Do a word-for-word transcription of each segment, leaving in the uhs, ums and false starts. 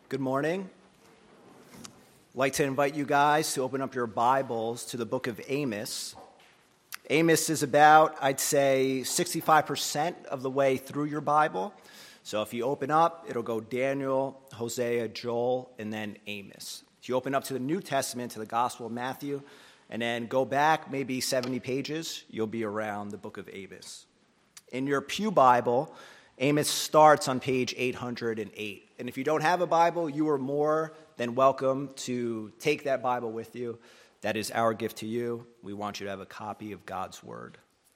Good morning. I'd like to invite you guys to open up your Bibles to the book of Amos. Amos is about, I'd say, sixty-five percent of the way through your Bible. So if you open up, it'll go Daniel, Hosea, Joel, and then Amos. If you open up to the New Testament, to the Gospel of Matthew, and then go back maybe seventy pages, you'll be around the book of Amos. In your Pew Bible, Amos starts on page eight hundred eight. And if you don't have a Bible, you are more than welcome to take that Bible with you. That is our gift to you. We want you to have a copy of God's Word.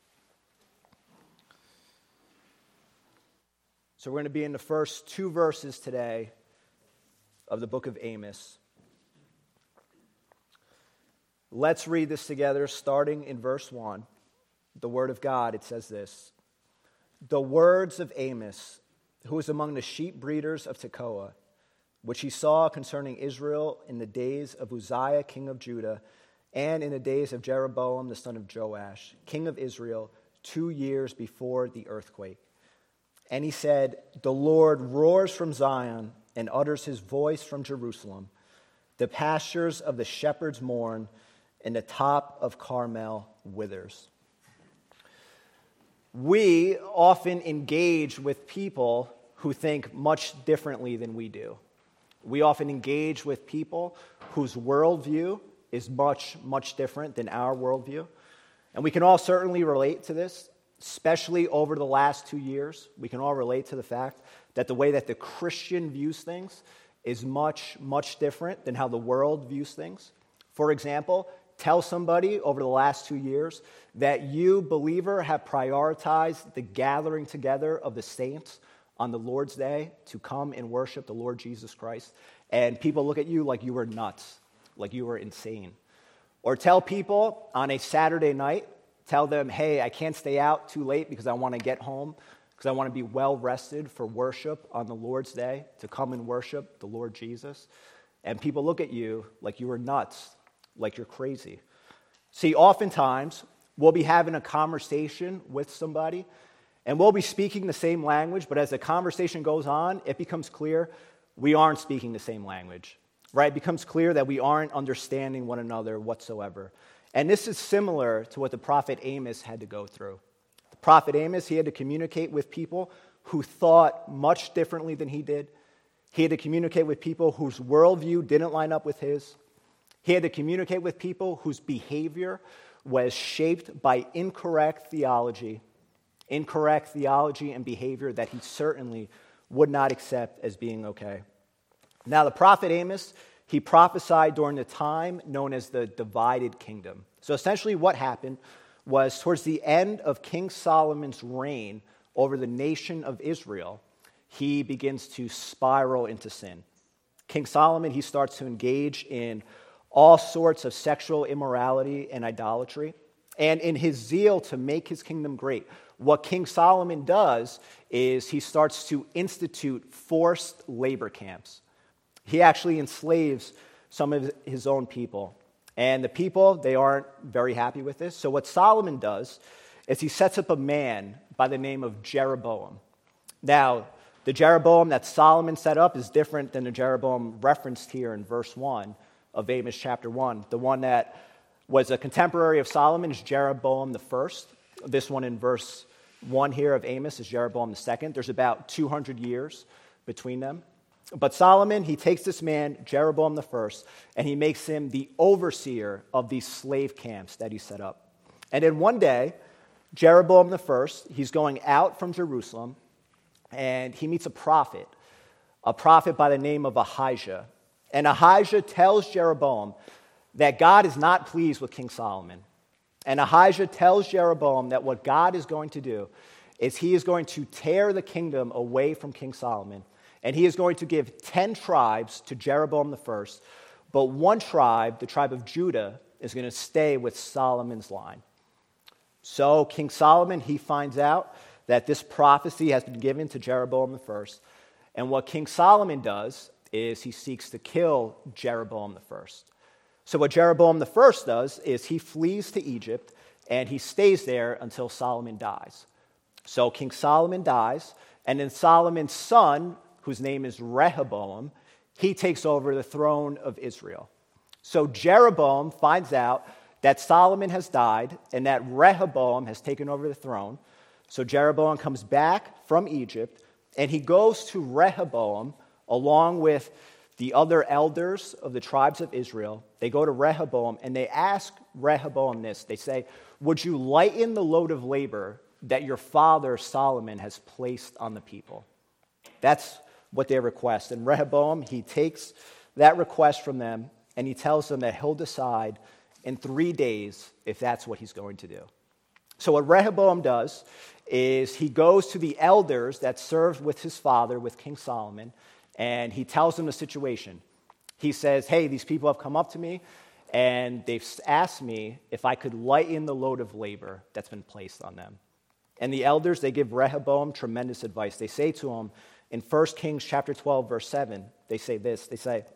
So we're going to be in the first two verses today of the book of Amos. Let's read this together, starting in verse one. The Word of God, it says this: "The words of Amos, who was among the sheep breeders of Tekoa, which he saw concerning Israel in the days of Uzziah, king of Judah, and in the days of Jeroboam, the son of Joash, king of Israel, two years before the earthquake. And he said, The Lord roars from Zion and utters his voice from Jerusalem. The pastures of the shepherds mourn, and the top of Carmel withers." We often engage with people who think much differently than we do. We often engage with people whose worldview is much, much different than our worldview. And we can all certainly relate to this, especially over the last two years. We can all relate to the fact that the way that the Christian views things is much, much different than how the world views things. For example, tell somebody over the last two years that you, believer, have prioritized the gathering together of the saints on the Lord's Day to come and worship the Lord Jesus Christ, and people look at you like you were nuts, like you were insane. Or tell people on a Saturday night, tell them, hey, I can't stay out too late because I want to get home, because I want to be well rested for worship on the Lord's Day, to come and worship the Lord Jesus. And people look at you like you were nuts, like you're crazy. See, oftentimes, we'll be having a conversation with somebody, and we'll be speaking the same language, but as the conversation goes on, it becomes clear we aren't speaking the same language, right? It becomes clear that we aren't understanding one another whatsoever. And this is similar to what the prophet Amos had to go through. The prophet Amos, he had to communicate with people who thought much differently than he did. He had to communicate with people whose worldview didn't line up with his. He had to communicate with people whose behavior was shaped by incorrect theology, incorrect theology and behavior that he certainly would not accept as being okay. Now, the prophet Amos, he prophesied during the time known as the divided kingdom. So essentially what happened was towards the end of King Solomon's reign over the nation of Israel, he begins to spiral into sin. King Solomon, he starts to engage in all sorts of sexual immorality and idolatry. And in his zeal to make his kingdom great, what King Solomon does is he starts to institute forced labor camps. He actually enslaves some of his own people. And the people, they aren't very happy with this. So what Solomon does is he sets up a man by the name of Jeroboam. Now, the Jeroboam that Solomon set up is different than the Jeroboam referenced here in verse one of Amos chapter one. The one that was a contemporary of Solomon is Jeroboam the first. This one in verse one here of Amos is Jeroboam the second. There's about two hundred years between them. But Solomon, he takes this man, Jeroboam the first, and he makes him the overseer of these slave camps that he set up. And then one day, Jeroboam the first, he's going out from Jerusalem, and he meets a prophet, a prophet by the name of Ahijah. And Ahijah tells Jeroboam that God is not pleased with King Solomon. And Ahijah tells Jeroboam that what God is going to do is he is going to tear the kingdom away from King Solomon, and he is going to give ten tribes to Jeroboam the first, but one tribe, the tribe of Judah, is going to stay with Solomon's line. So King Solomon, he finds out that this prophecy has been given to Jeroboam the first, and what King Solomon does is he seeks to kill Jeroboam the first. So what Jeroboam the first does is he flees to Egypt, and he stays there until Solomon dies. So King Solomon dies, and then Solomon's son, whose name is Rehoboam, he takes over the throne of Israel. So Jeroboam finds out that Solomon has died and that Rehoboam has taken over the throne. So Jeroboam comes back from Egypt, and he goes to Rehoboam along with the other elders of the tribes of Israel. They go to Rehoboam, and they ask Rehoboam this. They say, would you lighten the load of labor that your father Solomon has placed on the people? That's what they request. And Rehoboam, he takes that request from them, and he tells them that he'll decide in three days if that's what he's going to do. So what Rehoboam does is he goes to the elders that served with his father, with King Solomon, and he tells them the situation. He says, hey, these people have come up to me, and they've asked me if I could lighten the load of labor that's been placed on them. And the elders, they give Rehoboam tremendous advice. They say to him in First Kings chapter twelve, verse seven, they say this. They say,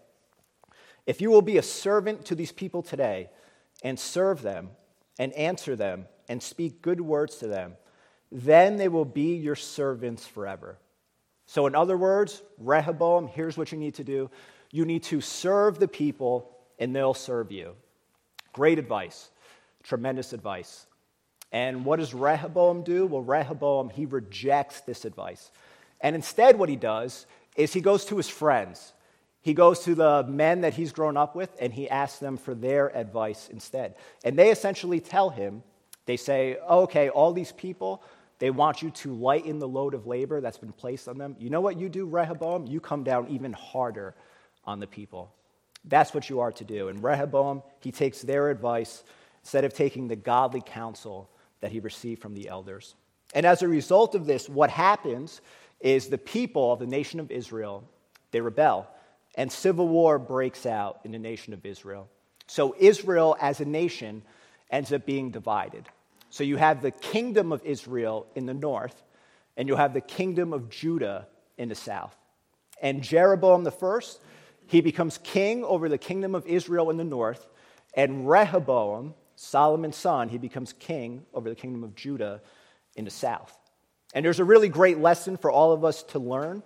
if you will be a servant to these people today and serve them and answer them and speak good words to them, then they will be your servants forever. So in other words, Rehoboam, here's what you need to do. You need to serve the people, and they'll serve you. Great advice. Tremendous advice. And what does Rehoboam do? Well, Rehoboam, he rejects this advice. And instead what he does is he goes to his friends. He goes to the men that he's grown up with, and he asks them for their advice instead. And they essentially tell him, they say, oh, okay, all these people, they want you to lighten the load of labor that's been placed on them. You know what you do, Rehoboam? You come down even harder on the people. That's what you are to do. And Rehoboam, he takes their advice instead of taking the godly counsel that he received from the elders. And as a result of this, what happens is the people of the nation of Israel, they rebel, and civil war breaks out in the nation of Israel. So Israel as a nation ends up being divided. So you have the kingdom of Israel in the north, and you have the kingdom of Judah in the south. And Jeroboam the first, he becomes king over the kingdom of Israel in the north, and Rehoboam, Solomon's son, he becomes king over the kingdom of Judah in the south. And there's a really great lesson for all of us to learn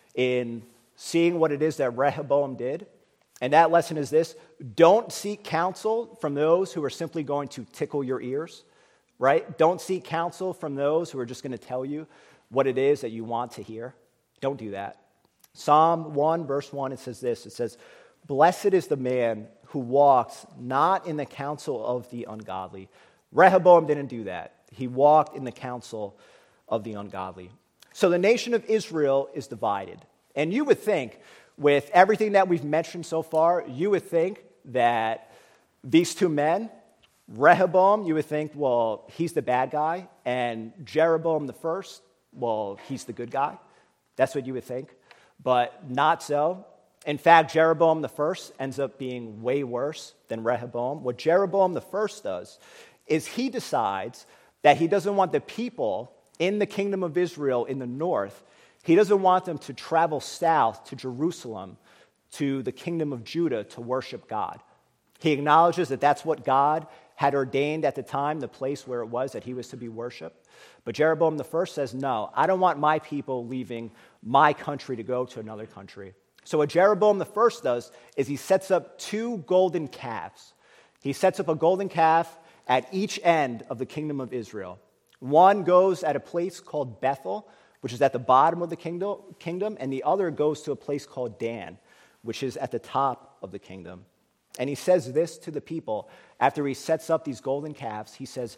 in seeing what it is that Rehoboam did. And that lesson is this: don't seek counsel from those who are simply going to tickle your ears. Right? Don't seek counsel from those who are just going to tell you what it is that you want to hear. Don't do that. Psalm one, verse one, it says this. It says, blessed is the man who walks not in the counsel of the ungodly. Rehoboam didn't do that. He walked in the counsel of the ungodly. So the nation of Israel is divided. And you would think, with everything that we've mentioned so far, you would think that these two men, Rehoboam, you would think, well, he's the bad guy, and Jeroboam the first, well, he's the good guy. That's what you would think, but not so. In fact, Jeroboam the first ends up being way worse than Rehoboam. What Jeroboam the first does is he decides that he doesn't want the people in the kingdom of Israel in the north, he doesn't want them to travel south to Jerusalem, to the kingdom of Judah to worship God. He acknowledges that that's what God had ordained at the time, the place where it was that he was to be worshipped. But Jeroboam the first says, no, I don't want my people leaving my country to go to another country. So what Jeroboam the first does is he sets up two golden calves. He sets up a golden calf at each end of the kingdom of Israel. One goes at a place called Bethel, which is at the bottom of the kingdom, and the other goes to a place called Dan, which is at the top of the kingdom. And he says this to the people after he sets up these golden calves. He says,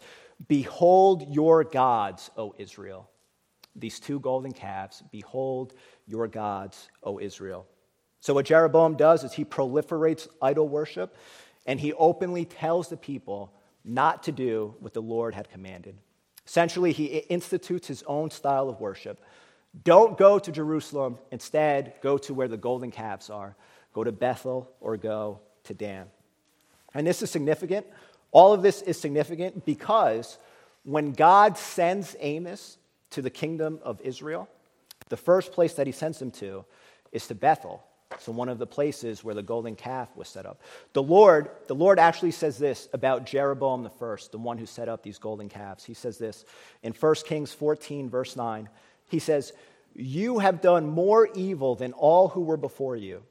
behold your gods, O Israel. These two golden calves, behold your gods, O Israel. So what Jeroboam does is he proliferates idol worship, and he openly tells the people not to do what the Lord had commanded. Essentially, he institutes his own style of worship. Don't go to Jerusalem. Instead, go to where the golden calves are. Go to Bethel or go to Dan. And this is significant. All of this is significant because when God sends Amos to the kingdom of Israel, the first place that he sends him to is to Bethel. So one of the places where the golden calf was set up. The Lord, the Lord actually says this about Jeroboam the first, the one who set up these golden calves. He says this in First Kings fourteen, verse nine. He says, you have done more evil than all who were before you.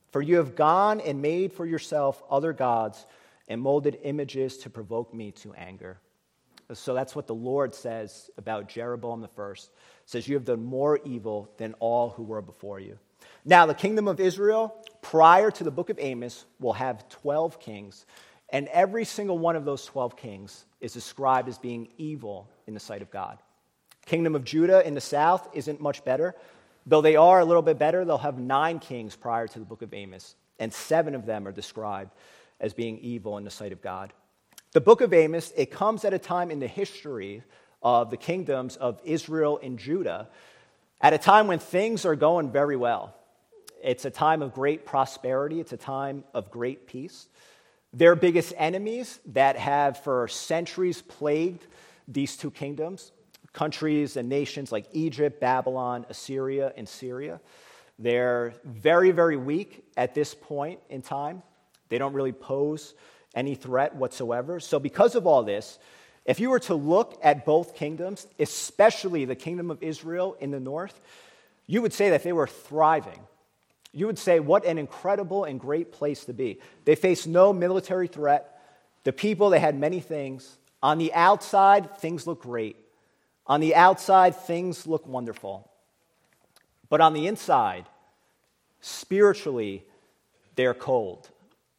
For you have gone and made for yourself other gods and molded images to provoke me to anger. So that's what the Lord says about Jeroboam the first. It says, you have done more evil than all who were before you. Now, the kingdom of Israel, prior to the book of Amos, will have twelve kings, and every single one of those twelve kings is described as being evil in the sight of God. Kingdom of Judah in the south isn't much better. Though they are a little bit better, they'll have nine kings prior to the book of Amos, and seven of them are described as being evil in the sight of God. The book of Amos, it comes at a time in the history of the kingdoms of Israel and Judah, at a time when things are going very well. It's a time of great prosperity. It's a time of great peace. Their biggest enemies that have for centuries plagued these two kingdoms, countries and nations like Egypt, Babylon, Assyria, and Syria, they're very, very weak at this point in time. They don't really pose any threat whatsoever. So because of all this, if you were to look at both kingdoms, especially the kingdom of Israel in the north, you would say that they were thriving. You would say, what an incredible and great place to be. They faced no military threat. The people, they had many things. On the outside, things look great. On the outside, things look wonderful. But on the inside, spiritually, they're cold.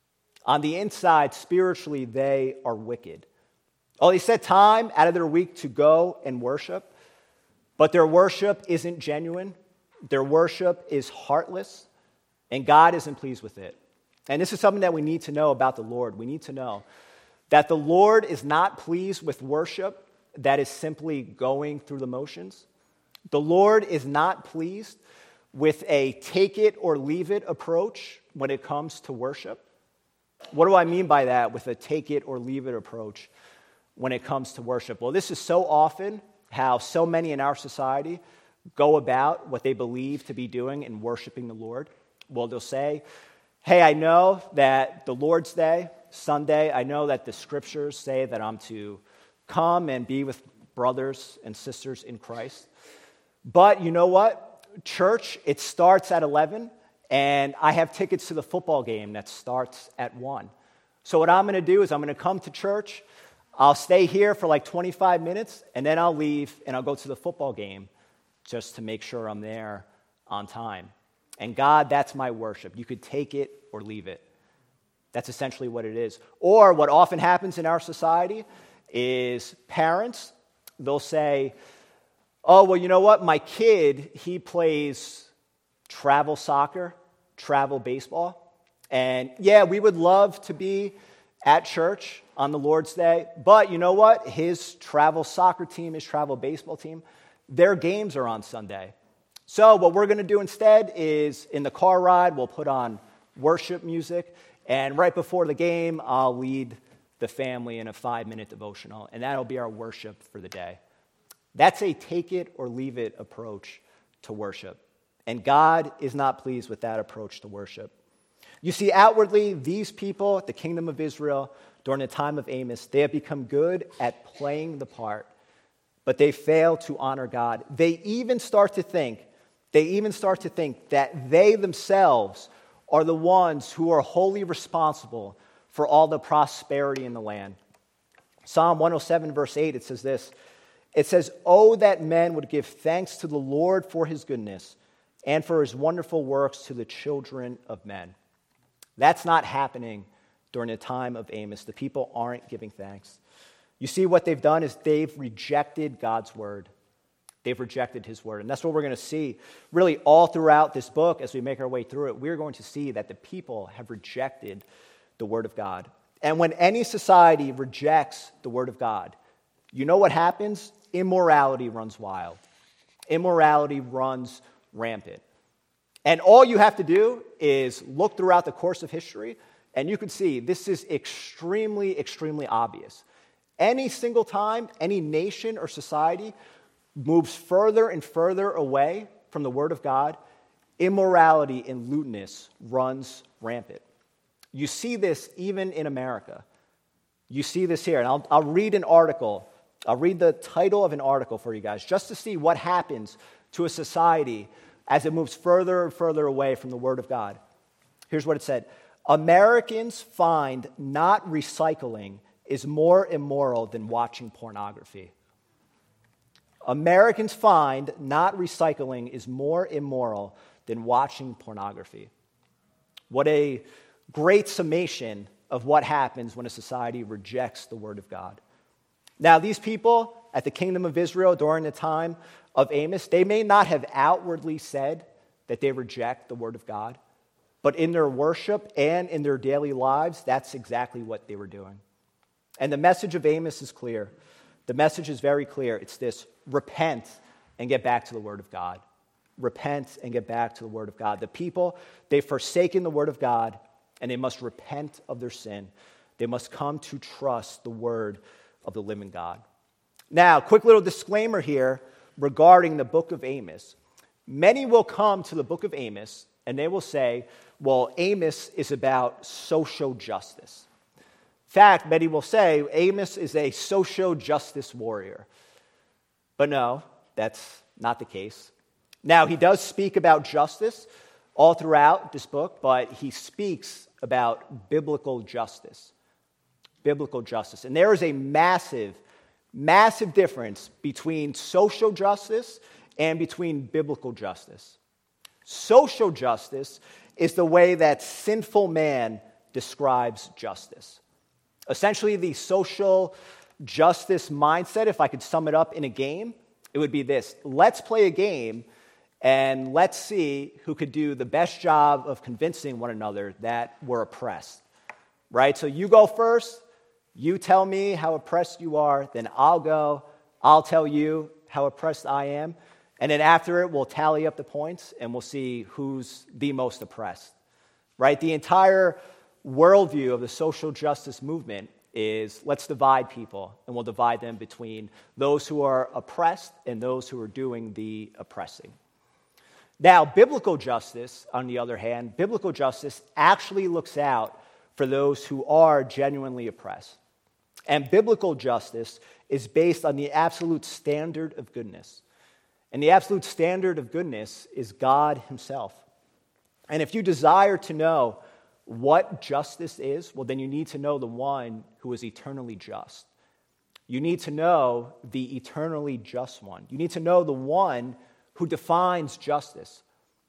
On the inside, spiritually, they are wicked. Oh, they set time out of their week to go and worship, but their worship isn't genuine. Their worship is heartless, and God isn't pleased with it. And this is something that we need to know about the Lord. We need to know that the Lord is not pleased with worship that is simply going through the motions. The Lord is not pleased with a take it or leave it approach when it comes to worship. What do I mean by that, with a take it or leave it approach when it comes to worship? Well, this is so often how so many in our society go about what they believe to be doing in worshiping the Lord. Well, they'll say, hey, I know that the Lord's Day, Sunday, I know that the scriptures say that I'm to come and be with brothers and sisters in Christ. But you know what? Church, it starts at eleven. And I have tickets to the football game that starts at one. So what I'm going to do is I'm going to come to church. I'll stay here for like twenty-five minutes, and then I'll leave, and I'll go to the football game just to make sure I'm there on time. And God, that's my worship. You could take it or leave it. That's essentially what it is. Or what often happens in our society is parents, they'll say, oh, well, you know what? My kid, he plays travel soccer, travel baseball. And yeah, we would love to be at church on the Lord's Day, but you know what? His travel soccer team, his travel baseball team, their games are on Sunday. So what we're going to do instead is in the car ride, we'll put on worship music, and right before the game, I'll lead the family in a five-minute devotional, and that'll be our worship for the day. That's a take it or leave it approach to worship. And God is not pleased with that approach to worship. You see, outwardly, these people, the kingdom of Israel, during the time of Amos, they have become good at playing the part, but they fail to honor God. They even start to think, they even start to think that they themselves are the ones who are wholly responsible for all the prosperity in the land. Psalm one oh seven, verse eight, it says this. It says, oh, that men would give thanks to the Lord for his goodness and for his wonderful works to the children of men. That's not happening during the time of Amos. The people aren't giving thanks. You see, what they've done is they've rejected God's word. They've rejected his word. And that's what we're going to see really all throughout this book as we make our way through it. We're going to see that the people have rejected the word of God. And when any society rejects the word of God, you know what happens? Immorality runs wild. Immorality runs rampant. And all you have to do is look throughout the course of history, and you can see this is extremely, extremely obvious. Any single time any nation or society moves further and further away from the word of God, immorality and lewdness runs rampant. You see this even in America. You see this here, and I'll, I'll read an article. I'll read the title of an article for you guys just to see what happens to a society as it moves further and further away from the word of God. Here's what it said. Americans find not recycling is more immoral than watching pornography. Americans find not recycling is more immoral than watching pornography. What a great summation of what happens when a society rejects the word of God. Now, these people at the kingdom of Israel during the time of Amos, they may not have outwardly said that they reject the word of God, but in their worship and in their daily lives, that's exactly what they were doing. And the message of Amos is clear. The message is very clear. It's this: repent and get back to the word of God. Repent and get back to the word of God. The people, they've forsaken the word of God, and they must repent of their sin. They must come to trust the word of the living God. Now, quick little disclaimer here regarding the book of Amos. Many will come to the book of Amos, and they will say, well, Amos is about social justice. In fact, many will say Amos is a social justice warrior. But no, that's not the case. Now, he does speak about justice all throughout this book, but he speaks about biblical justice. Biblical justice. And there is a massive, massive difference between social justice and between biblical justice. Social justice is the way that sinful man describes justice. Essentially, the social justice mindset, if I could sum it up in a game, it would be this: let's play a game and let's see who could do the best job of convincing one another that we're oppressed. Right? So you go first, you tell me how oppressed you are, then I'll go, I'll tell you how oppressed I am, and then after it, we'll tally up the points and we'll see who's the most oppressed. Right? The entire worldview of the social justice movement is let's divide people, and we'll divide them between those who are oppressed and those who are doing the oppressing. Now, biblical justice, on the other hand, biblical justice actually looks out for those who are genuinely oppressed. And biblical justice is based on the absolute standard of goodness. And the absolute standard of goodness is God himself. And if you desire to know what justice is, well, then you need to know the one who is eternally just. You need to know the eternally just one. You need to know the one who defines justice.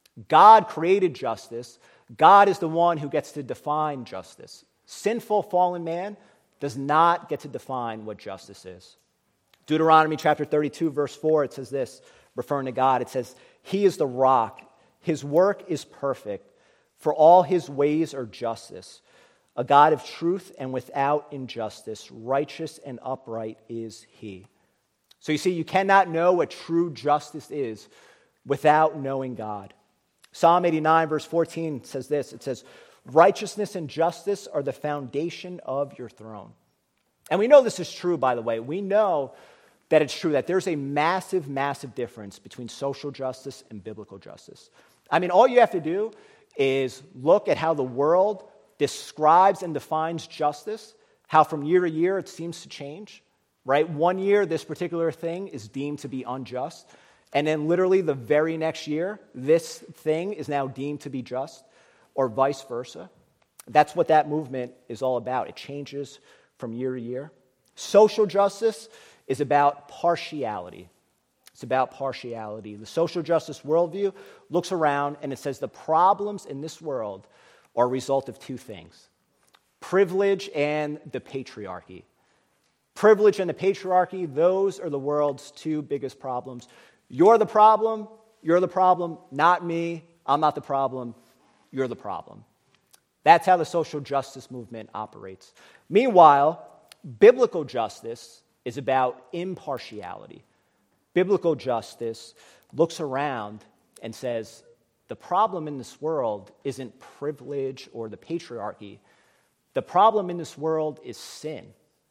God created justice. God is the one who gets to define justice. Sinful, fallen man does not get to define what justice is. Deuteronomy chapter thirty-two, verse four, it says this, referring to God, it says, "He is the rock. His work is perfect. For all his ways are justice. A God of truth and without injustice. Righteous and upright is he." So you see, you cannot know what true justice is without knowing God. Psalm eighty-nine, verse fourteen says this. It says, "Righteousness and justice are the foundation of your throne." And we know this is true, by the way. We know that it's true, that there's a massive, massive difference between social justice and biblical justice. I mean, all you have to do is look at how the world describes and defines justice, how from year to year it seems to change, right? One year, this particular thing is deemed to be unjust, and then literally the very next year, this thing is now deemed to be just, or vice versa. That's what that movement is all about. It changes from year to year. Social justice is about partiality. It's about partiality. The social justice worldview looks around and it says the problems in this world are a result of two things: privilege and the patriarchy. Privilege and the patriarchy, those are the world's two biggest problems. You're the problem, you're the problem, not me, I'm not the problem, you're the problem. That's how the social justice movement operates. Meanwhile, biblical justice is about impartiality. Biblical justice looks around and says, the problem in this world isn't privilege or the patriarchy. The problem in this world is sin.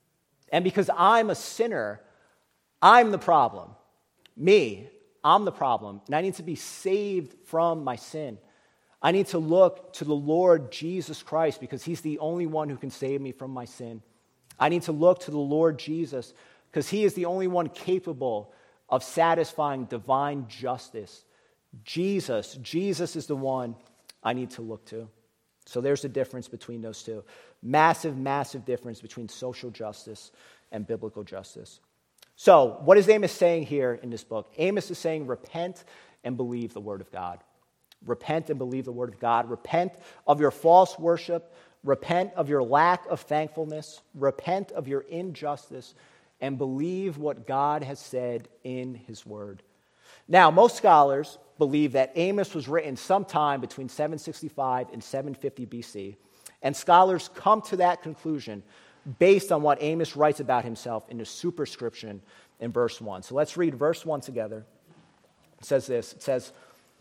And because I'm a sinner, I'm the problem. Me, I'm the problem. And I need to be saved from my sin. I need to look to the Lord Jesus Christ because he's the only one who can save me from my sin. I need to look to the Lord Jesus because he is the only one capable of satisfying divine justice. Jesus, Jesus is the one I need to look to. So there's a difference between those two. Massive, massive difference between social justice and biblical justice. So what is Amos saying here in this book? Amos is saying, repent and believe the word of God. Repent and believe the word of God. Repent of your false worship. Repent of your lack of thankfulness. Repent of your injustice. And believe what God has said in his word. Now, most scholars believe that Amos was written sometime between seven sixty-five and seven fifty B C. And scholars come to that conclusion based on what Amos writes about himself in the superscription in verse one. So let's read verse one together. It says this. It says,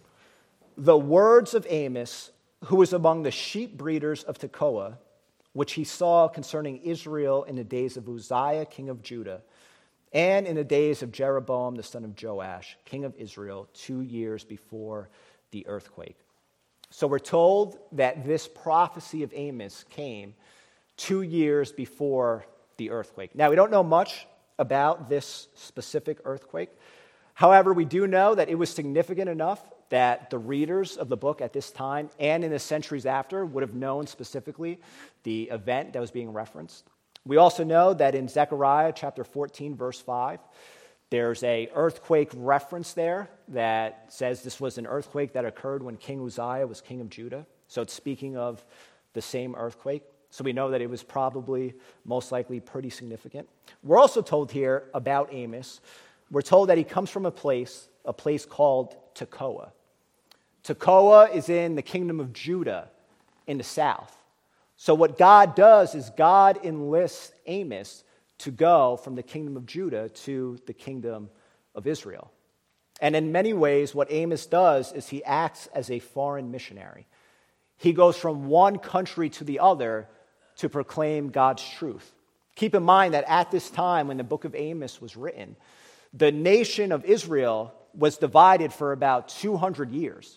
"The words of Amos, who was among the sheep breeders of Tekoa, which he saw concerning Israel in the days of Uzziah, king of Judah, and in the days of Jeroboam, the son of Joash, king of Israel, two years before the earthquake." So we're told that this prophecy of Amos came two years before the earthquake. Now, we don't know much about this specific earthquake. However, we do know that it was significant enough that the readers of the book at this time and in the centuries after would have known specifically the event that was being referenced. We also know that in Zechariah chapter fourteen, verse five, there's a earthquake reference there that says this was an earthquake that occurred when King Uzziah was king of Judah. So it's speaking of the same earthquake. So we know that it was probably, most likely, pretty significant. We're also told here about Amos. We're told that he comes from a place, a place called Tekoa. Tekoa is in the kingdom of Judah in the south. So what God does is God enlists Amos to go from the kingdom of Judah to the kingdom of Israel. And in many ways, what Amos does is he acts as a foreign missionary. He goes from one country to the other to proclaim God's truth. Keep in mind that at this time when the book of Amos was written, the nation of Israel was divided for about two hundred years.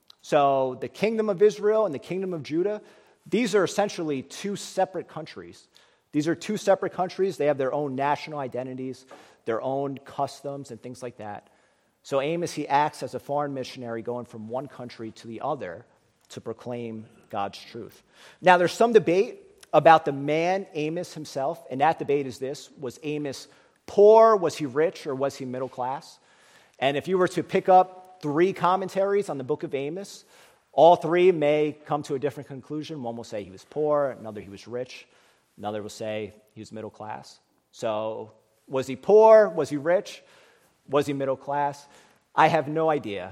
So the kingdom of Israel and the kingdom of Judah, these are essentially two separate countries. These are two separate countries. They have their own national identities, their own customs, and things like that. So Amos, he acts as a foreign missionary going from one country to the other to proclaim God's truth. Now, there's some debate about the man Amos himself, and that debate is this: was Amos poor, was he rich, or was he middle class? And if you were to pick up three commentaries on the book of Amos, all three may come to a different conclusion. One will say he was poor, another he was rich, another will say he was middle class. So was he poor? Was he rich? Was he middle class? I have no idea.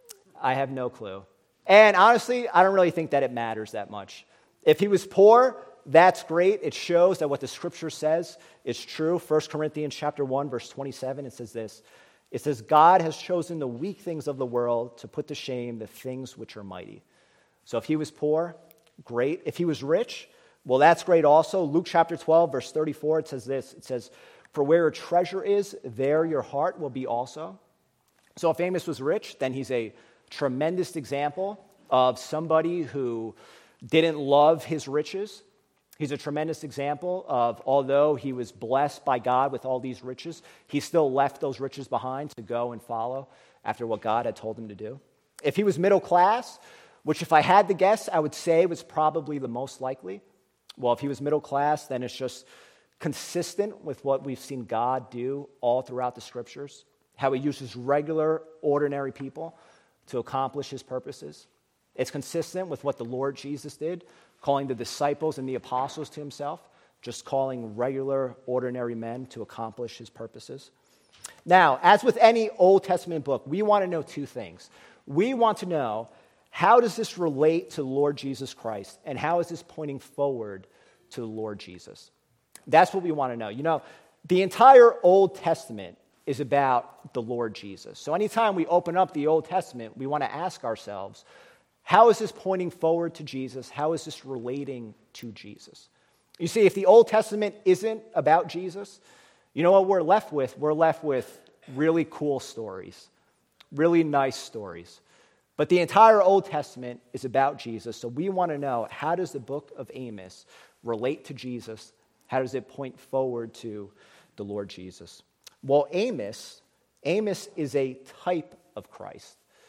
I have no clue. And honestly, I don't really think that it matters that much. If he was poor, that's great. It shows that what the scripture says is true. First Corinthians chapter one, verse twenty-seven, it says this. It says, "God has chosen the weak things of the world to put to shame the things which are mighty." So if he was poor, great. If he was rich, well, that's great also. Luke chapter twelve, verse thirty-four, it says this. It says, "For where your treasure is, there your heart will be also." So if Amos was rich, then he's a tremendous example of somebody who didn't love his riches. He's a tremendous example of, although he was blessed by God with all these riches, he still left those riches behind to go and follow after what God had told him to do. If he was middle class, which if I had to guess, I would say was probably the most likely. Well, if he was middle class, then it's just consistent with what we've seen God do all throughout the scriptures, how he uses regular, ordinary people to accomplish his purposes. It's consistent with what the Lord Jesus did, calling the disciples and the apostles to himself, just calling regular, ordinary men to accomplish his purposes. Now, as with any Old Testament book, we want to know two things. We want to know, how does this relate to the Lord Jesus Christ, and how is this pointing forward to the Lord Jesus? That's what we want to know. You know, the entire Old Testament is about the Lord Jesus. So anytime we open up the Old Testament, we want to ask ourselves, how is this pointing forward to Jesus? How is this relating to Jesus? You see, if the Old Testament isn't about Jesus, you know what we're left with? We're left with really cool stories, really nice stories. But the entire Old Testament is about Jesus, so we want to know, how does the book of Amos relate to Jesus? How does it point forward to the Lord Jesus? Well, Amos, Amos is a type of Christ.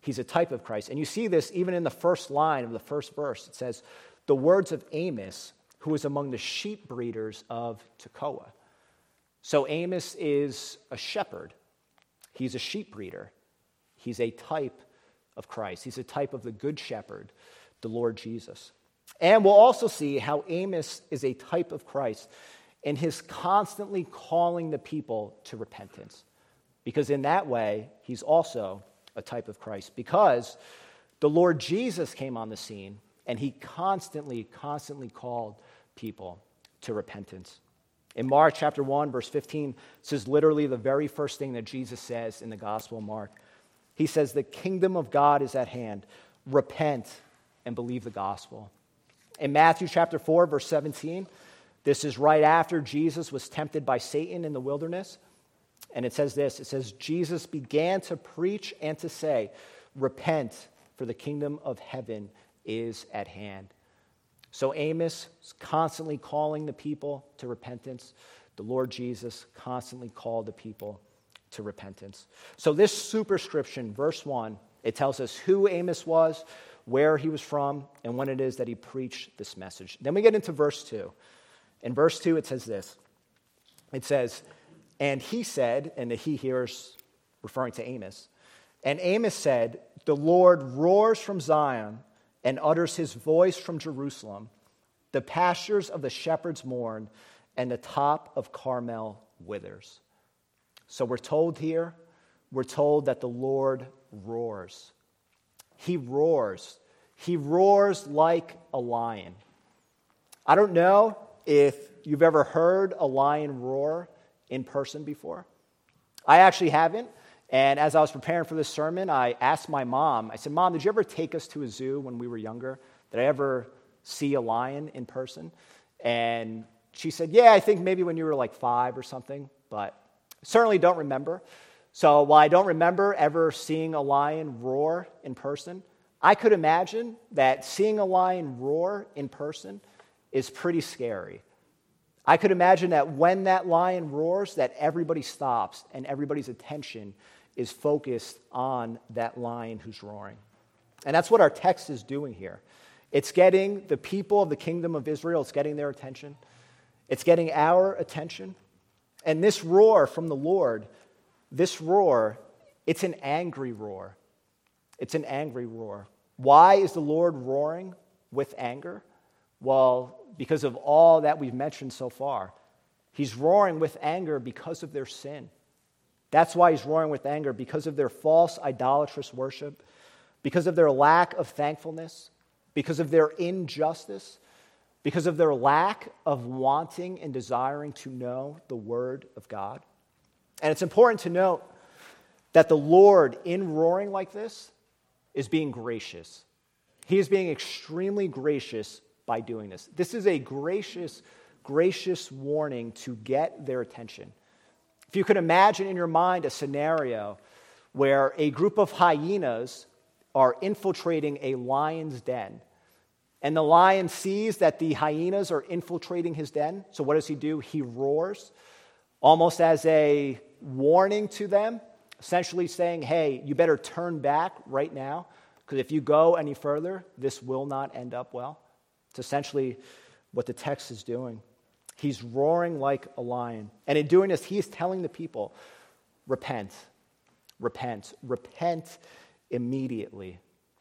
He's a type of Christ. And you see this even in the first line of the first verse. It says, the words of Amos, who was among the sheep breeders of Tekoa. So Amos is a shepherd. He's a sheep breeder. He's a type of Christ. He's a type of the good shepherd, the Lord Jesus. And we'll also see how Amos is a type of Christ in his constantly calling the people to repentance. Because in that way, he's also a type of Christ. Because the Lord Jesus came on the scene, and he constantly, constantly called people to repentance. In Mark chapter one, verse fifteen, it says literally the very first thing that Jesus says in the Gospel of Mark. He says, the kingdom of God is at hand. Repent and believe the gospel. In Matthew chapter four, verse seventeen, this is right after Jesus was tempted by Satan in the wilderness. And it says this, it says, Jesus began to preach and to say, repent, for the kingdom of heaven is at hand. So Amos is constantly calling the people to repentance. The Lord Jesus constantly called the people to repentance. So this superscription, verse one, it tells us who Amos was, where he was from, and when it is that he preached this message. Then we get into verse two. In verse two, it says this. It says, and he said, and the he here is referring to Amos, and Amos said, the Lord roars from Zion and utters his voice from Jerusalem. The pastures of the shepherds mourn, and the top of Carmel withers. So we're told here, we're told that the Lord roars. He roars. He roars like a lion. I don't know if you've ever heard a lion roar in person before. I actually haven't. And as I was preparing for this sermon, I asked my mom, I said, Mom, did you ever take us to a zoo when we were younger? Did I ever see a lion in person? And she said, yeah, I think maybe when you were like five or something, but certainly don't remember. So while I don't remember ever seeing a lion roar in person, I could imagine that seeing a lion roar in person is pretty scary. I could imagine that when that lion roars, that everybody stops and everybody's attention is focused on that lion who's roaring. And that's what our text is doing here. It's getting the people of the kingdom of Israel, it's getting their attention. It's getting our attention. And this roar from the Lord, this roar, it's an angry roar. It's an angry roar. Why is the Lord roaring with anger? Well, because of all that we've mentioned so far. He's roaring with anger because of their sin. That's why he's roaring with anger, because of their false idolatrous worship, because of their lack of thankfulness, because of their injustice, because of their lack of wanting and desiring to know the Word of God. And it's important to note that the Lord, in roaring like this, is being gracious. He is being extremely gracious by doing this. This is a gracious, gracious warning to get their attention. If you could imagine in your mind a scenario where a group of hyenas are infiltrating a lion's den, and the lion sees that the hyenas are infiltrating his den, so what does he do? He roars, almost as a warning to them, essentially saying, hey, you better turn back right now, because if you go any further, this will not end up well. It's essentially what the text is doing. He's roaring like a lion. And in doing this, he's telling the people, repent, repent, repent immediately.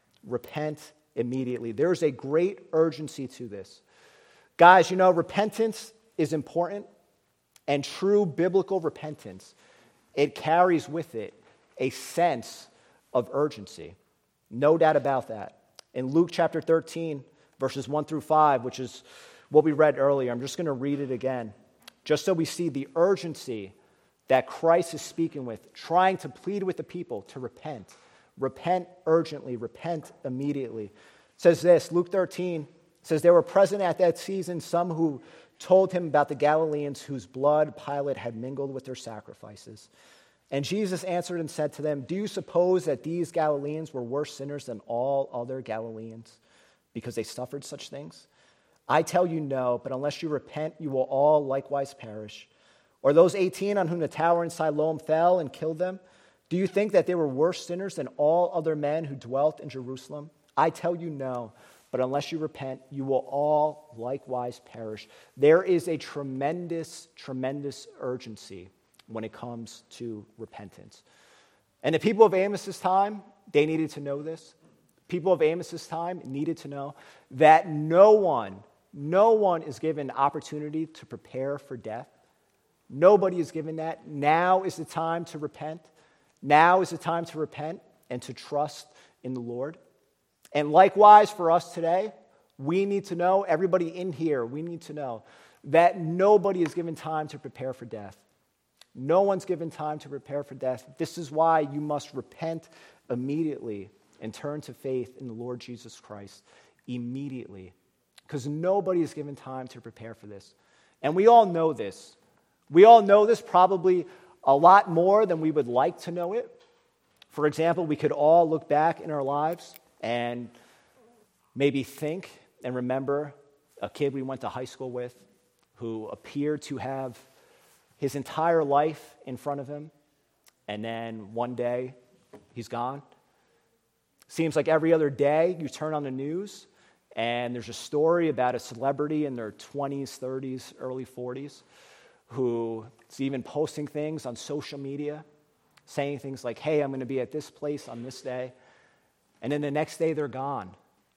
Repent immediately. There's a great urgency to this. Guys, you know, repentance is important, and true biblical repentance, it carries with it a sense of urgency. No doubt about that. In Luke chapter thirteen, verses one through five, which is what we read earlier, I'm just going to read it again, just so we see the urgency that Christ is speaking with, trying to plead with the people to repent. Repent urgently, repent immediately. It says this, Luke thirteen says, there were present at that season some who told him about the Galileans whose blood Pilate had mingled with their sacrifices. And Jesus answered and said to them, do you suppose that these Galileans were worse sinners than all other Galileans because they suffered such things? I tell you no, but unless you repent, you will all likewise perish. Or those eighteen on whom the tower in Siloam fell and killed them, Do you think that they were worse sinners than all other men who dwelt in Jerusalem? I tell you no, but unless you repent, you will all likewise perish. There is a tremendous, tremendous urgency when it comes to repentance. And the people of Amos's time, they needed to know this. People of Amos's time needed to know that no one, no one is given opportunity to prepare for death. Nobody is given that. Now is the time to repent. Now is the time to repent and to trust in the Lord. And likewise for us today, we need to know, everybody in here, we need to know that nobody is given time to prepare for death. No one's given time to prepare for death. This is why you must repent immediately and turn to faith in the Lord Jesus Christ immediately. Because nobody is given time to prepare for this. And we all know this. We all know this probably a lot more than we would like to know it. For example, we could all look back in our lives and maybe think and remember a kid we went to high school with who appeared to have his entire life in front of him, and then one day he's gone. Seems like every other day you turn on the news and there's a story about a celebrity in their twenties, thirties, early forties who is even posting things on social media, saying things like, hey, I'm going to be at this place on this day. And then the next day they're gone.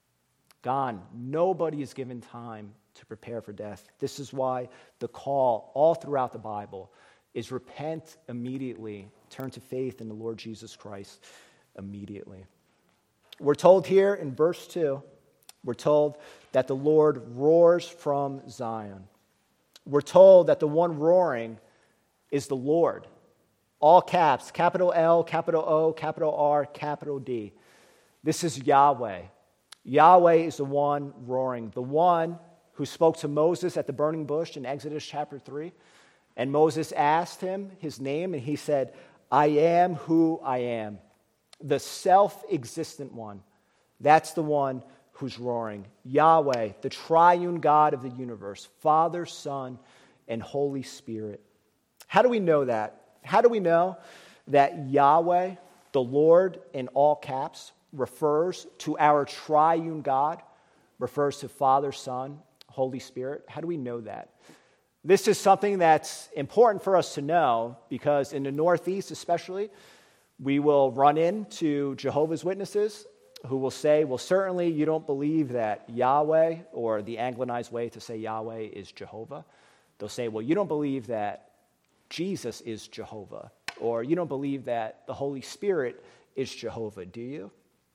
Gone. Nobody is given time to prepare for death. This is why the call all throughout the Bible is repent immediately, turn to faith in the Lord Jesus Christ immediately. We're told here in verse two, we're told that the Lord roars from Zion. We're told that the one roaring is the Lord. All caps, capital L, capital O, capital R, capital D. This is Yahweh. Yahweh is the one roaring, the one who spoke to Moses at the burning bush in Exodus chapter three. And Moses asked him his name, and he said, I am who I am, the self-existent one. That's the one who's roaring. Yahweh, the triune God of the universe, Father, Son, and Holy Spirit. How do we know that? How do we know that Yahweh, the Lord in all caps, refers to our triune God, refers to Father, Son, Holy Spirit? How do we know that? This is something that's important for us to know because in the Northeast especially, we will run into Jehovah's Witnesses who will say, well, certainly you don't believe that Yahweh, or the Anglicized way to say Yahweh is Jehovah. They'll say, well, you don't believe that Jesus is Jehovah, or you don't believe that the Holy Spirit is Jehovah, do you?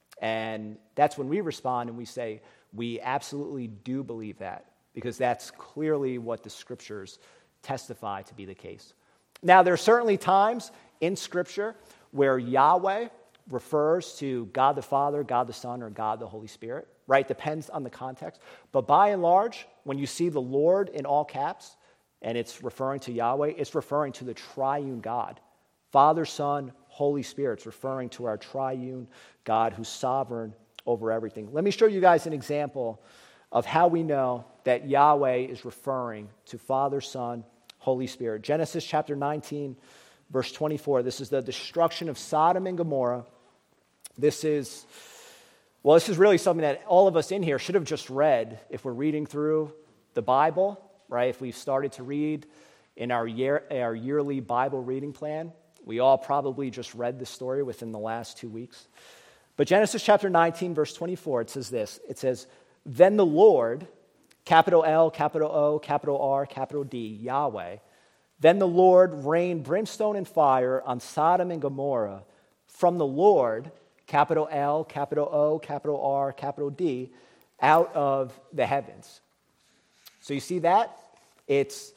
And that's when we respond and we say, we absolutely do believe that, because that's clearly what the Scriptures testify to be the case. Now, there are certainly times in Scripture where Yahweh refers to God the Father, God the Son, or God the Holy Spirit, right? Depends on the context. But by and large, when you see the Lord in all caps, and it's referring to Yahweh, it's referring to the triune God. Father, Son, Holy Spirit. It's referring to our triune God who's sovereign over everything. Let me show you guys an example of how we know that Yahweh is referring to Father, Son, Holy Spirit. Genesis chapter nineteen, verse twenty-four. This is the destruction of Sodom and Gomorrah. This is, well, this is really something that all of us in here should have just read if we're reading through the Bible, right? If we've started to read in our year, our yearly Bible reading plan, we all probably just read the story within the last two weeks. But Genesis chapter nineteen, verse twenty-four, it says this. It says, then the Lord, capital L, capital O, capital R, capital D, Yahweh, then the Lord rained brimstone and fire on Sodom and Gomorrah from the Lord, capital L, capital O, capital R, capital D, out of the heavens. So you see that? It's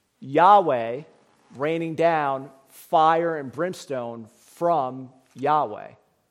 Yahweh raining down fire and brimstone from Yahweh.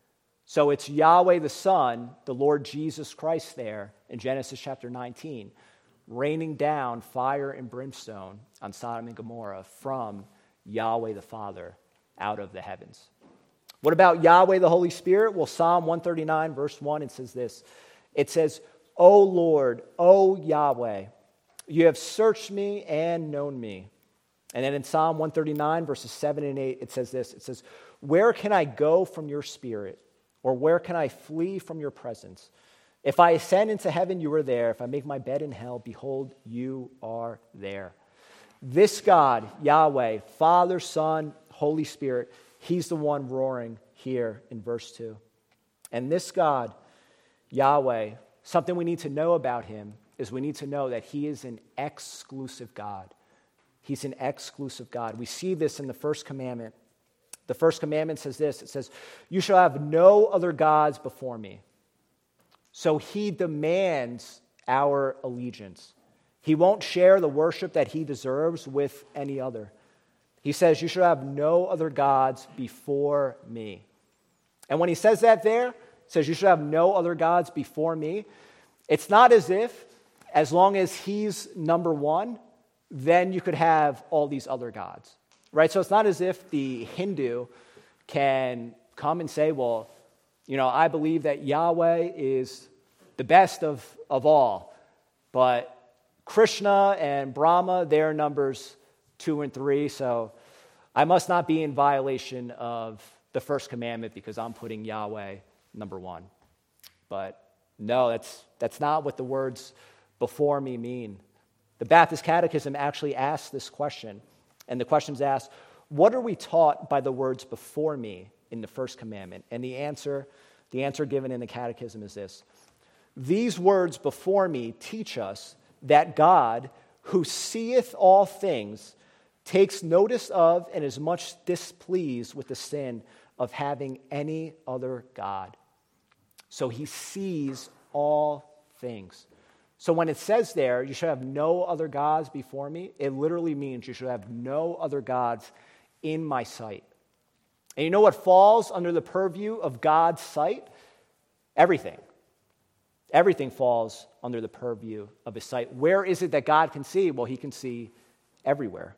So it's Yahweh the Son, the Lord Jesus Christ there in Genesis chapter nineteen, raining down fire and brimstone on Sodom and Gomorrah from Yahweh the Father out of the heavens. What about Yahweh the Holy Spirit? Well, Psalm one thirty-nine, verse one, it says this. It says, O Lord, O Yahweh, you have searched me and known me. And then in Psalm one thirty-nine, verses seven and eight, it says this. It says, Where can I go from your spirit? Or where can I flee from your presence? If I ascend into heaven, you are there. If I make my bed in hell, behold, you are there. This God, Yahweh, Father, Son, Holy Spirit, he's the one roaring here in verse two. And this God, Yahweh, something we need to know about him is we need to know that he is an exclusive God. He's an exclusive God. We see this in the first commandment. The first commandment says this. It says, you shall have no other gods before me. So he demands our allegiance. He won't share the worship that he deserves with any other. He says, you shall have no other gods before me. And when he says that there, it says, you shall have no other gods before me. It's not as if, as long as he's number one, then you could have all these other gods, right? So it's not as if the Hindu can come and say, well, you know, I believe that Yahweh is the best of, of all, but Krishna and Brahma, they're numbers two and three, so I must not be in violation of the first commandment because I'm putting Yahweh number one. But no, that's that's not what the words before me mean. The Baptist Catechism actually asks this question, and the question's asked, what are we taught by the words before me in the first commandment? And the answer, the answer given in the Catechism is this. These words before me teach us that God, who seeth all things, takes notice of and is much displeased with the sin of having any other God. So he sees all things. So when it says there, you should have no other gods before me, it literally means you should have no other gods in my sight. And you know what falls under the purview of God's sight? Everything. Everything falls under the purview of his sight. Where is it that God can see? Well, he can see everywhere.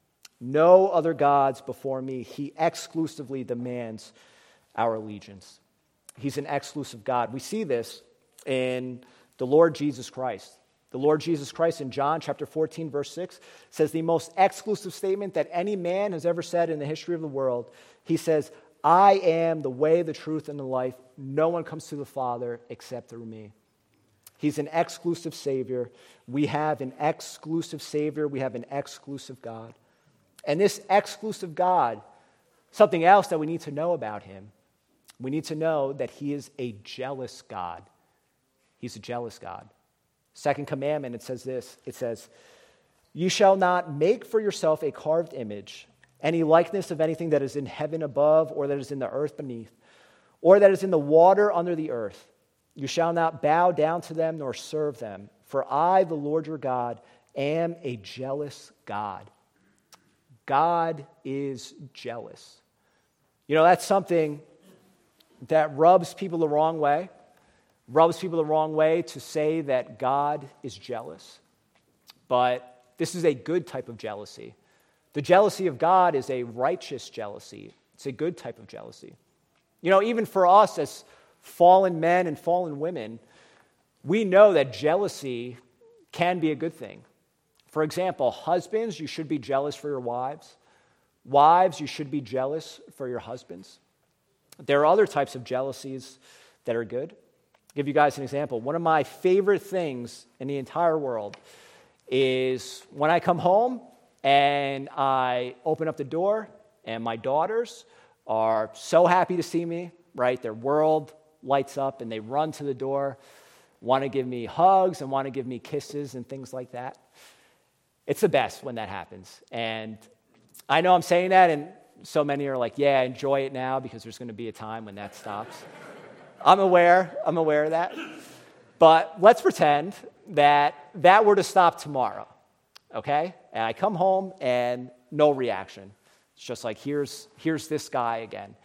No other gods before me. He exclusively demands our allegiance. He's an exclusive God. We see this in the Lord Jesus Christ. The Lord Jesus Christ in John chapter fourteen, verse six, says the most exclusive statement that any man has ever said in the history of the world. He says, I am the way, the truth, and the life. No one comes to the Father except through me. He's an exclusive Savior. We have an exclusive Savior. We have an exclusive God. And this exclusive God, something else that we need to know about him, we need to know that he is a jealous God. He's a jealous God. Second commandment, it says this. It says, you shall not make for yourself a carved image, any likeness of anything that is in heaven above, or that is in the earth beneath, or that is in the water under the earth. You shall not bow down to them nor serve them. For I, the Lord your God, am a jealous God. God is jealous. You know, that's something that rubs people the wrong way. Rubs people the wrong way to say that God is jealous. But this is a good type of jealousy. The jealousy of God is a righteous jealousy. It's a good type of jealousy. You know, even for us as fallen men and fallen women, we know that jealousy can be a good thing. For example, husbands, you should be jealous for your wives. Wives, you should be jealous for your husbands. There are other types of jealousies that are good. I'll give you guys an example. One of my favorite things in the entire world is when I come home and I open up the door and my daughters are so happy to see me, right? Their world lights up and they run to the door, want to give me hugs and want to give me kisses and things like that. It's the best when that happens. And I know I'm saying that, and so many are like, yeah, enjoy it now because there's going to be a time when that stops. I'm aware. I'm aware of that. But let's pretend that that were to stop tomorrow, okay? And I come home and no reaction. It's just like, here's, here's this guy again.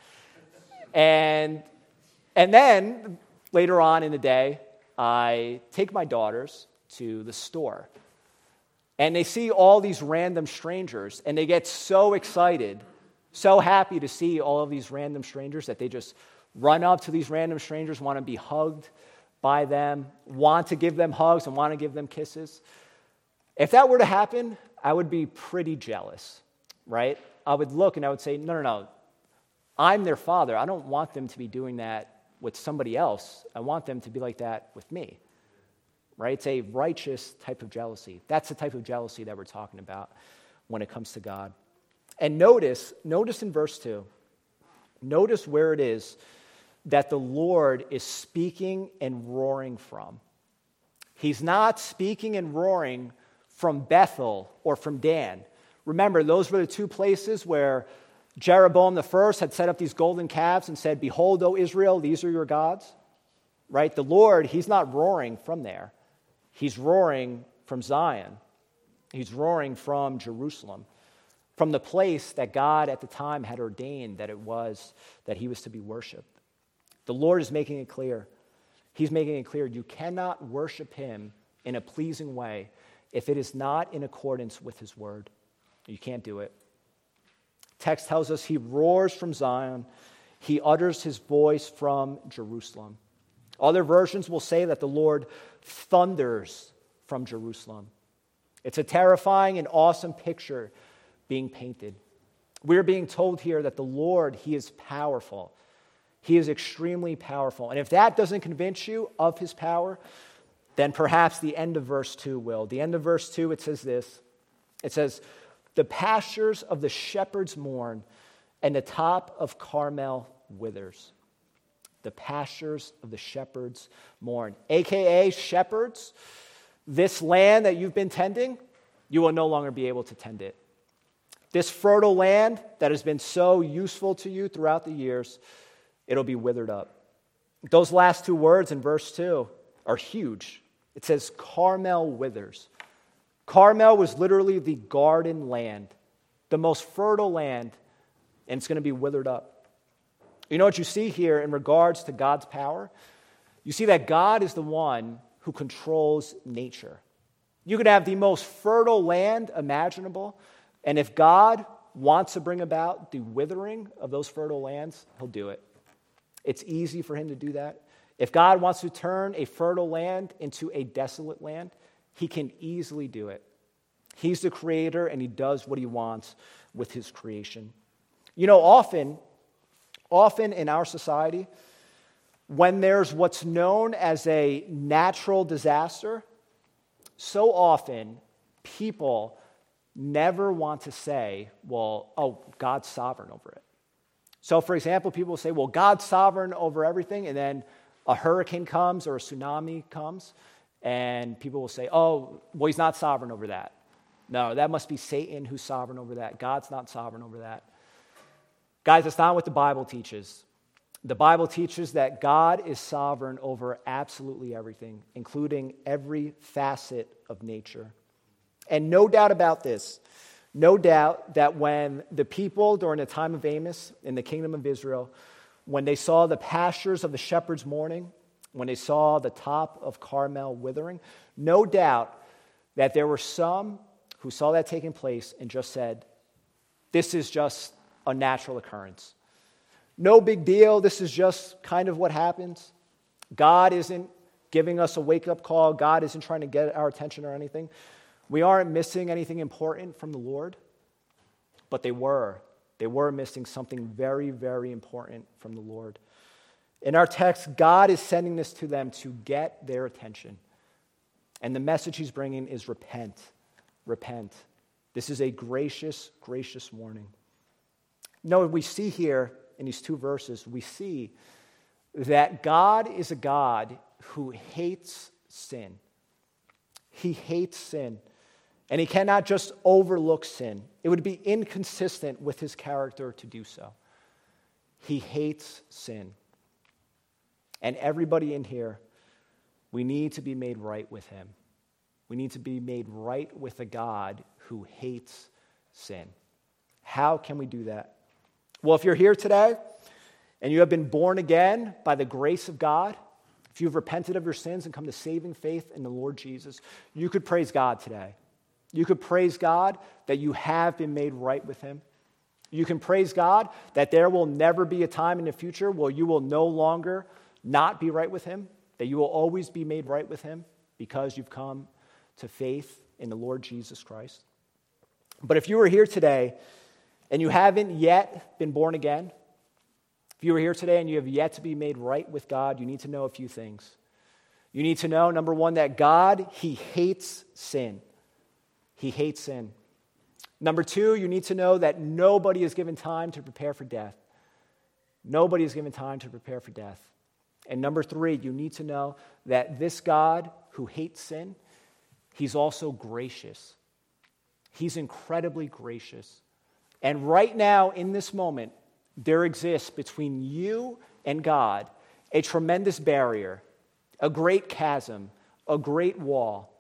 And, and then later on in the day, I take my daughters to the store. And they see all these random strangers, and they get so excited, so happy to see all of these random strangers that they just run up to these random strangers, want to be hugged by them, want to give them hugs and want to give them kisses. If that were to happen, I would be pretty jealous, right? I would look and I would say, no, no, no, I'm their father. I don't want them to be doing that with somebody else. I want them to be like that with me. Right? It's a righteous type of jealousy. That's the type of jealousy that we're talking about when it comes to God. And notice, notice in verse two, notice where it is that the Lord is speaking and roaring from. He's not speaking and roaring from Bethel or from Dan. Remember, those were the two places where Jeroboam the first had set up these golden calves and said, "Behold, O Israel, these are your gods." Right? The Lord, he's not roaring from there. He's roaring from Zion. He's roaring from Jerusalem, from the place that God at the time had ordained that it was, that he was to be worshiped. The Lord is making it clear. He's making it clear you cannot worship him in a pleasing way if it is not in accordance with his word. You can't do it. Text tells us he roars from Zion. He utters his voice from Jerusalem. Other versions will say that the Lord thunders from Jerusalem. It's a terrifying and awesome picture being painted. We're being told here that the Lord, he is powerful. He is extremely powerful. And if that doesn't convince you of his power, then perhaps the end of verse two will. The end of verse two, it says this. It says, "The pastures of the shepherds mourn, and the top of Carmel withers." The pastures of the shepherds mourn. A K A shepherds, this land that you've been tending, you will no longer be able to tend it. This fertile land that has been so useful to you throughout the years, it'll be withered up. Those last two words in verse two are huge. It says Carmel withers. Carmel was literally the garden land, the most fertile land, and it's going to be withered up. You know what you see here in regards to God's power? You see that God is the one who controls nature. You could have the most fertile land imaginable, and if God wants to bring about the withering of those fertile lands, he'll do it. It's easy for him to do that. If God wants to turn a fertile land into a desolate land, he can easily do it. He's the creator, and he does what he wants with his creation. You know, often, often in our society, when there's what's known as a natural disaster, so often people never want to say, well, oh, God's sovereign over it. So, for example, people will say, well, God's sovereign over everything, and then a hurricane comes or a tsunami comes, and people will say, oh, well, he's not sovereign over that. No, that must be Satan who's sovereign over that. God's not sovereign over that. Guys, that's not what the Bible teaches. The Bible teaches that God is sovereign over absolutely everything, including every facet of nature. And no doubt about this, no doubt that when the people during the time of Amos in the kingdom of Israel, when they saw the pastures of the shepherds mourning, when they saw the top of Carmel withering, no doubt that there were some who saw that taking place and just said, this is just a natural occurrence. No big deal. This is just kind of what happens. God isn't giving us a wake-up call. God isn't trying to get our attention or anything. We aren't missing anything important from the Lord, but they were. They were missing something very, very important from the Lord. In our text, God is sending this to them to get their attention. And the message he's bringing is repent. Repent. This is a gracious, gracious warning. No, we see here in these two verses, we see that God is a God who hates sin. He hates sin. And he cannot just overlook sin. It would be inconsistent with his character to do so. He hates sin. And everybody in here, we need to be made right with him. We need to be made right with a God who hates sin. How can we do that? Well, if you're here today and you have been born again by the grace of God, if you've repented of your sins and come to saving faith in the Lord Jesus, you could praise God today. You could praise God that you have been made right with him. You can praise God that there will never be a time in the future where you will no longer not be right with him, that you will always be made right with him because you've come to faith in the Lord Jesus Christ. But if you are here today and you haven't yet been born again, If you are here today and you have yet to be made right with God, you need to know a few things. You need to know, number one, that God, he hates sin. He hates sin. Number two, you need to know that nobody is given time to prepare for death. Nobody is given time to prepare for death. And number three, you need to know that this God who hates sin, he's also gracious. He's incredibly gracious. And right now, in this moment, there exists between you and God a tremendous barrier, a great chasm, a great wall.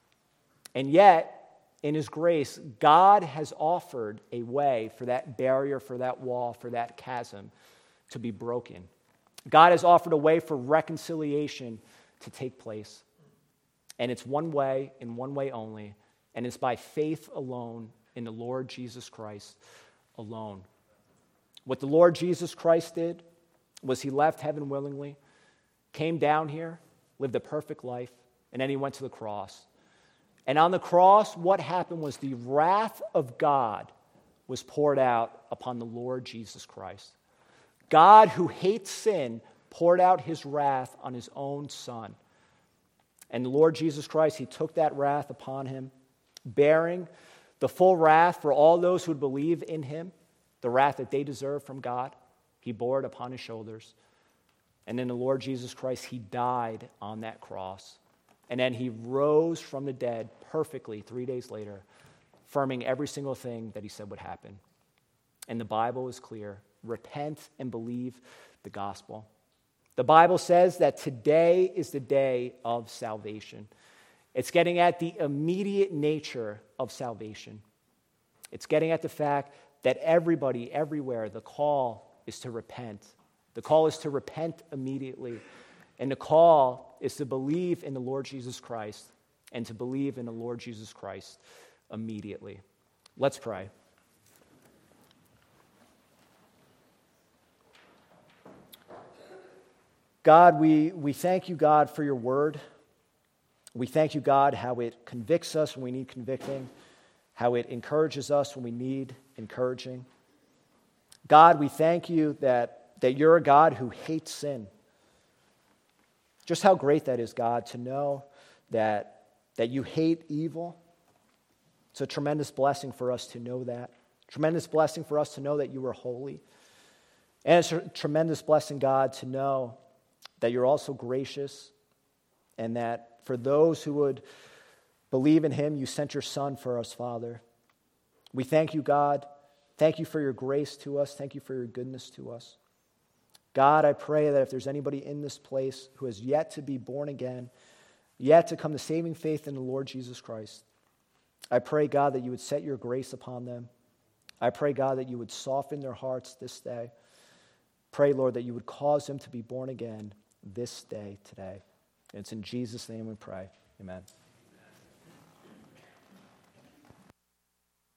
And yet, in his grace, God has offered a way for that barrier, for that wall, for that chasm to be broken. God has offered a way for reconciliation to take place. And it's one way, and one way only, and it's by faith alone in the Lord Jesus Christ alone. What the Lord Jesus Christ did was he left heaven willingly, came down here, lived a perfect life, and then he went to the cross. And on the cross, what happened was the wrath of God was poured out upon the Lord Jesus Christ. God, who hates sin, poured out his wrath on his own Son. And the Lord Jesus Christ, he took that wrath upon him, bearing the full wrath for all those who would believe in him, the wrath that they deserve from God. He bore it upon his shoulders. And then the Lord Jesus Christ, he died on that cross. And then he rose from the dead perfectly three days later, affirming every single thing that he said would happen. And the Bible is clear. Repent and believe the gospel. The Bible says that today is the day of salvation. It's getting at the immediate nature of salvation. It's getting at the fact that everybody, everywhere, the call is to repent. The call is to repent immediately. And the call is to believe in the Lord Jesus Christ and to believe in the Lord Jesus Christ immediately. Let's pray. God, we, we thank you, God, for your word. We thank you, God, how it convicts us when we need convicting, how it encourages us when we need encouraging. God, we thank you that, that you're a God who hates sin. Just how great that is, God, to know that, that you hate evil. It's a tremendous blessing for us to know that. Tremendous blessing for us to know that you are holy. And it's a tremendous blessing, God, to know that you're also gracious and that for those who would believe in him, you sent your Son for us, Father. We thank you, God. Thank you for your grace to us. Thank you for your goodness to us. God, I pray that if there's anybody in this place who has yet to be born again, yet to come to saving faith in the Lord Jesus Christ, I pray, God, that you would set your grace upon them. I pray, God, that you would soften their hearts this day. Pray, Lord, that you would cause them to be born again this day, today. And it's in Jesus' name we pray. Amen.